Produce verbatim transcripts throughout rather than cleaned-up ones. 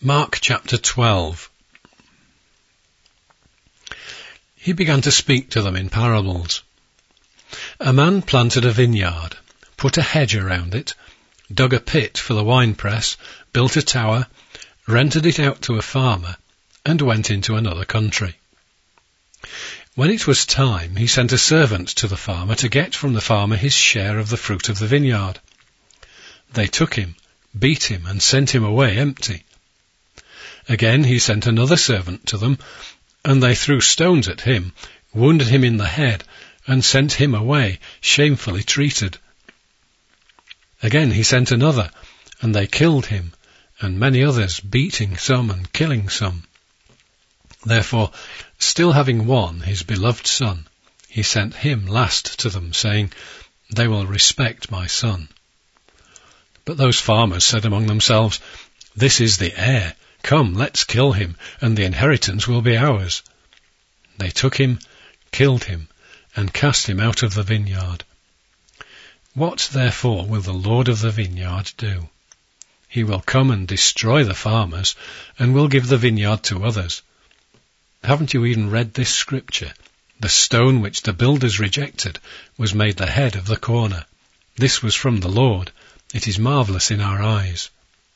Mark chapter twelve. He began to speak to them in parables. A man planted a vineyard, put a hedge around it, dug a pit for the winepress, built a tower, rented it out to a farmer, and went into another country. When it was time, he sent a servant to the farmer to get from the farmer his share of the fruit of the vineyard. They took him, beat him, and sent him away empty. Again he sent another servant to them, and they threw stones at him, wounded him in the head, and sent him away, shamefully treated. Again he sent another, and they killed him, and many others, beating some and killing some. Therefore, still having one, his beloved son, he sent him last to them, saying, "They will respect my son." But those farmers said among themselves, "This is the heir. Come, let's kill him, and the inheritance will be ours." They took him, killed him, and cast him out of the vineyard. What therefore will the Lord of the vineyard do? He will come and destroy the farmers, and will give the vineyard to others. Haven't you even read this scripture? The stone which the builders rejected was made the head of the corner. This was from the Lord. It is marvellous in our eyes.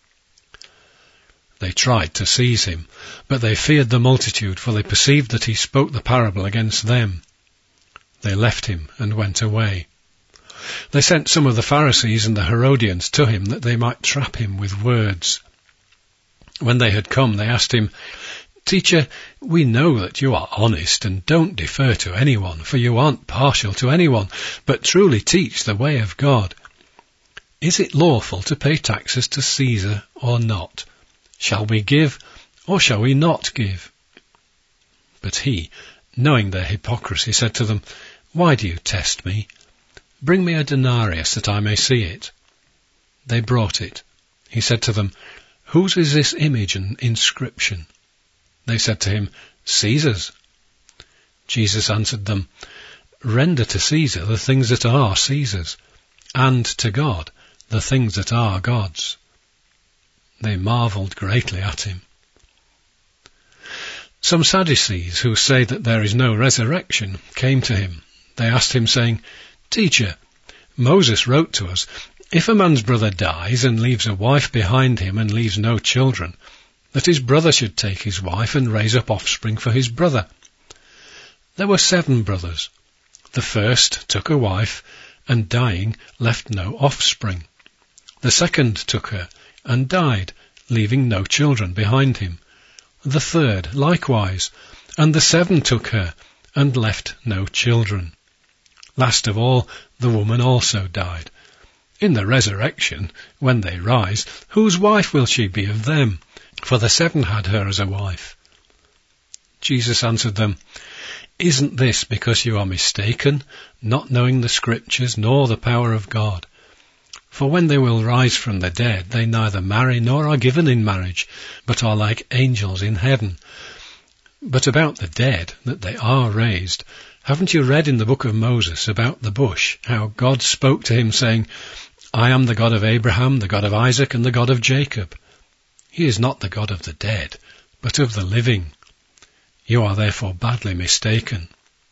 They tried to seize him, but they feared the multitude, for they perceived that he spoke the parable against them. They left him and went away. They sent some of the Pharisees and the Herodians to him, that they might trap him with words. When they had come, they asked him, "Teacher, we know that you are honest and don't defer to anyone, for you aren't partial to anyone, but truly teach the way of God. Is it lawful to pay taxes to Caesar or not? Shall we give, or shall we not give?" But he, knowing their hypocrisy, said to them, "Why do you test me? Bring me a denarius that I may see it." They brought it. He said to them, "Whose is this image and inscription?" They said to him, "Caesar's." Jesus answered them, "Render to Caesar the things that are Caesar's, and to God the things that are God's." They marvelled greatly at him. Some Sadducees, who say that there is no resurrection, came to him. They asked him, saying, "Teacher, Moses wrote to us, if a man's brother dies and leaves a wife behind him and leaves no children, that his brother should take his wife and raise up offspring for his brother. There were seven brothers. The first took a wife, and dying left no offspring. The second took her, and died, leaving no children behind him. The third likewise, and the seven took her, and left no children. Last of all, the woman also died. In the resurrection, when they rise, whose wife will she be of them? For the seven had her as a wife." Jesus answered them, "Isn't this because you are mistaken, not knowing the Scriptures nor the power of God? For when they will rise from the dead, they neither marry nor are given in marriage, but are like angels in heaven. But about the dead, that they are raised, haven't you read in the book of Moses about the bush, how God spoke to him, saying, 'I am the God of Abraham, the God of Isaac, and the God of Jacob'? He is not the God of the dead, but of the living. You are therefore badly mistaken."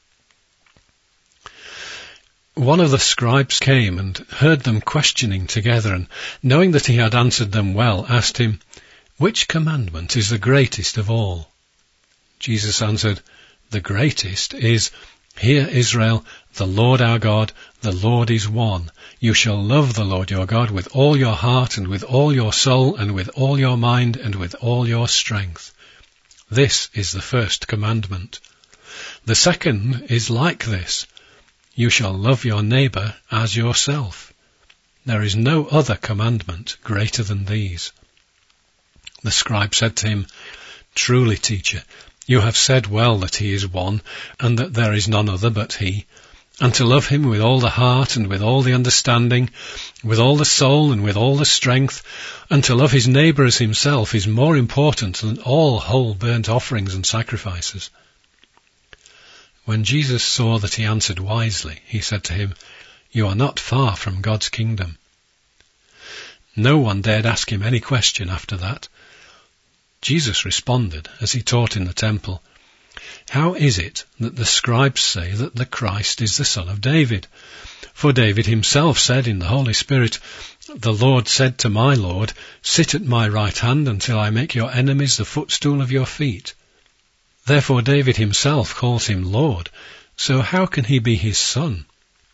One of the scribes came and heard them questioning together, and knowing that he had answered them well, asked him, "Which commandment is the greatest of all?" Jesus answered, "The greatest is, 'Hear Israel, the Lord our God, the Lord is one. You shall love the Lord your God with all your heart and with all your soul and with all your mind and with all your strength.' This is the first commandment. The second is like this. You shall love your neighbour as yourself. There is no other commandment greater than these." The scribe said to him, "Truly, teacher, you have said well that he is one, and that there is none other but he, and to love him with all the heart and with all the understanding, with all the soul and with all the strength, and to love his neighbour as himself is more important than all whole burnt offerings and sacrifices." When Jesus saw that he answered wisely, he said to him, "You are not far from God's kingdom." No one dared ask him any question after that. Jesus responded as he taught in the temple, "How is it that the scribes say that the Christ is the son of David? For David himself said in the Holy Spirit, 'The Lord said to my Lord, sit at my right hand until I make your enemies the footstool of your feet.' Therefore David himself calls him Lord, so how can he be his son?"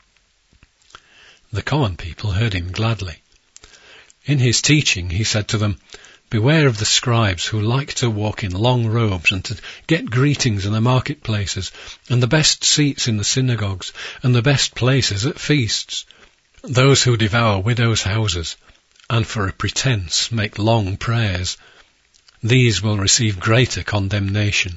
The common people heard him gladly. In his teaching he said to them, "Beware of the scribes who like to walk in long robes and to get greetings in the marketplaces and the best seats in the synagogues and the best places at feasts, those who devour widows' houses and for a pretense make long prayers. These will receive greater condemnation."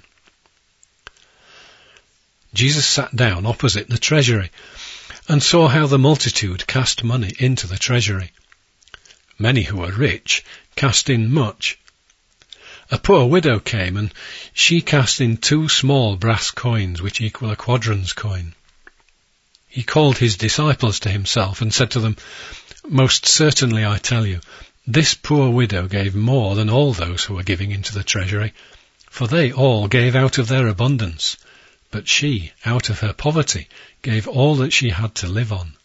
Jesus sat down opposite the treasury and saw how the multitude cast money into the treasury. Many who were rich cast in much. A poor widow came, and she cast in two small brass coins which equal a quadrans coin. He called his disciples to himself and said to them, "Most certainly I tell you, this poor widow gave more than all those who were giving into the treasury, for they all gave out of their abundance, but she, out of her poverty, gave all that she had to live on."